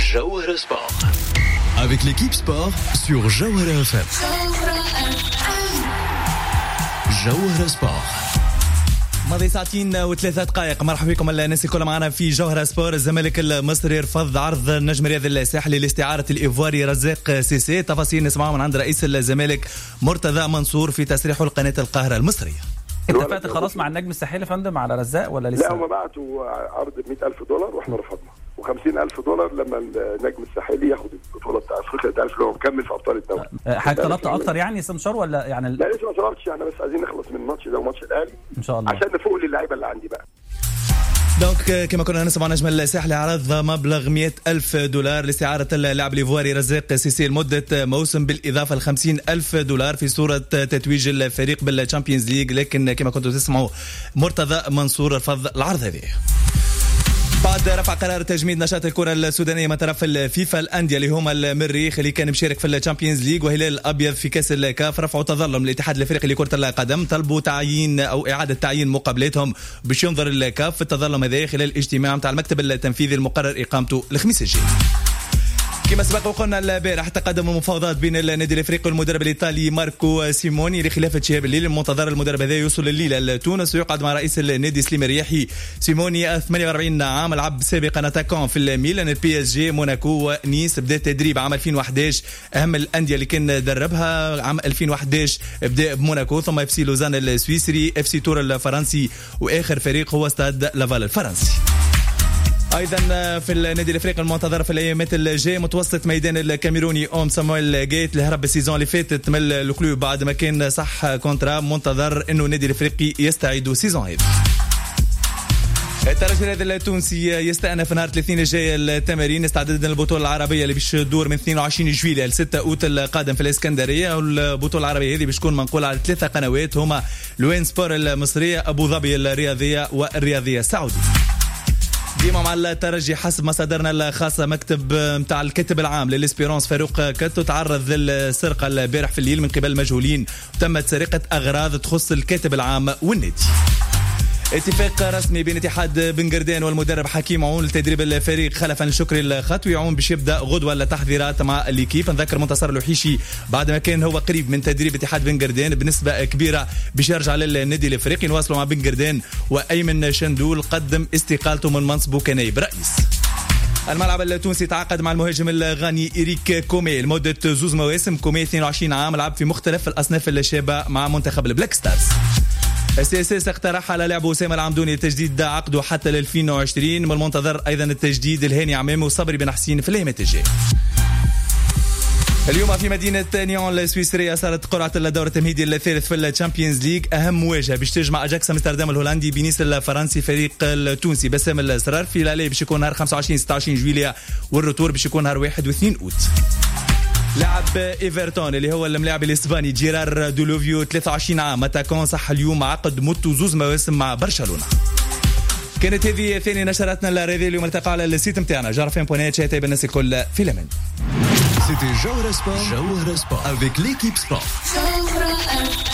Jawhara Sport. Avec l'équipe sport sur Jawhara FM. Jawhara Sport. ماضي ساعتين وثلاثة دقائق. مرحبا بكم الناس الكل معنا في جوهرة سبور. الزمالك المصري رفض عرض النجم الرياضي الساحلي لاستعارة الإيفواري رزاق سيسي. تفاصيل نسمعها من عند رئيس الزمالك مرتضى منصور في تصريحه لقناة القاهرة المصرية. اتفقت خلاص مع النجم الساحلي فندم على رزاق ولا لسه؟ لا هم بعتوا عرض $100,000 واحنا رفضنا، $50,000 لما النجم الساحلي ياخد البطوله بتاع افريقيا. ده اللي هو مكمل في ابطال الدوري. حضرتك طلبت اكتر يعني استمشار ولا يعني لا لسه ما طلبتش، احنا بس عايزين نخلص من الماتش ده وماتش الاهلي ان شاء الله عشان نفوق للعيبه اللي عندي بقى. دونك كما كنا نسمع نجم الساحلي عرض مبلغ $100,000 لاستعارة اللاعب الإيفواري رزاق سيسي لمدة موسم، بالإضافة $50,000 في صورة تتويج الفريق بالتشامبيونز ليج. لكن كما كنتوا تسمعوا مرتضى منصور رفض العرض هذه. بعد رفع قرار تجميد نشاط الكرة السودانية من طرف الفيفا، الأندية اللي هما المريخ اللي كان مشارك في الشامبيونز ليج وهلال الأبيض في كأس الكاف رفعوا تظلم الاتحاد الافريقي لكرة القدم، طلبوا تعيين أو إعادة تعيين مقابلتهم باش ينظر الكاف في التظلم هذا خلال الاجتماع متاع المكتب التنفيذي المقرر إقامته الخميس الجاي. كما سبق وقلنا البارح تقدم المفاوضات بين النادي الافريقي والمدرب الايطالي ماركو سيموني لخلافه شهاب الليل. المنتظر المدرب هذا يوصل الليله لتونس ويقعد مع رئيس النادي سليم الرياحي. سيموني 48 عام، لعب سابقا اتاكون في الميلان، البي اس جي، موناكو ونيس. بدا التدريب عام 2011. اهم الانديه اللي كان دربها عام 2011 بدا بموناكو، ثم اف سي لوزان السويسري، اف سي تور الفرنسي، واخر فريق هو ستاد لافال الفرنسي. ايضا في النادي الافريقي المنتظر في الايامات الجايه متوسط ميدان الكاميروني اوم سامويل جيت اللي هرب السيزون اللي فاتت من الكلوب بعد ما كان صح كونترا. منتظر انه النادي الافريقي يستعيد سيزون هذه. الترجي الرياضي التونسي يستأنف نهار الاثنين الجاي التمارين استعدادا للبطوله العربيه اللي باش تدور من 22 جويلية ل 6 اوت القادم في الاسكندريه. والبطوله العربيه هذه باش تكون منقوله على 3 قنوات هما لوين سبور المصريه، ابو ظبي الرياضيه، والرياضيه السعوديه. ديما مع الترجي حسب مصادرنا الخاصة مكتب متاع الكاتب العام للإسبيرونس فاروق كاتو تعرض للسرقة البارح في الليل من قبل مجهولين، وتمت سرقة أغراض تخص الكاتب العام والنادي. اتفاق رسمي بين اتحاد بن قردان والمدرب حكيم عون لتدريب الفريق خلفا لشكري الخطوي. عون باش يبدا غدوه التحضيرات مع الليكيب. نذكر منتصر الوحيشي بعد ما كان هو قريب من تدريب اتحاد بن قردان بنسبه كبيره باش يرجع للنادي الافريقي. نواصلوا مع بن قردان، وايمن شندول قدم استقالته من منصبه كنائب رئيس. الملعب التونسي تعاقد مع المهاجم الغاني إريك كومي لمده 2 مواسم. كومي 22 عام، لعب في مختلف الاصناف الشابه مع منتخب البلاك ستارز. السياسيس اقترح على لاعب أسامة العمدوني تجديد عقده حتى ل 2020. من المنتظر ايضا التجديد الهاني عمامي وصبري بن حسين في الايامات الجايه. اليوم في مدينة نيون السويسرية صارت قرعة الدور التمهيدي الثالث في الشامبيونز ليج. أهم مواجهة باش تجمع أجاكس أمستردام الهولندي بنيس الفرنسي فريق التونسي بسام الأسرار. في الالي باش يكون نهار 25-26 جويلية، والروتور باش يكون نهار 1 و2 أوت. لاعب ايفرتون اللي هو الملاعب الاسباني جيرار دولوفيو 23 عام، اتاكون صح اليوم عقد مدته 2 مواسم مع برشلونة. كانت هذه ثاني نشراتنا الرياضية اليوم. التقى على السيت نتاعنا جارفين.net. شاهدوا بالناس الكل في الأمان. C'était Jawhara Sport avec l'équipe sport.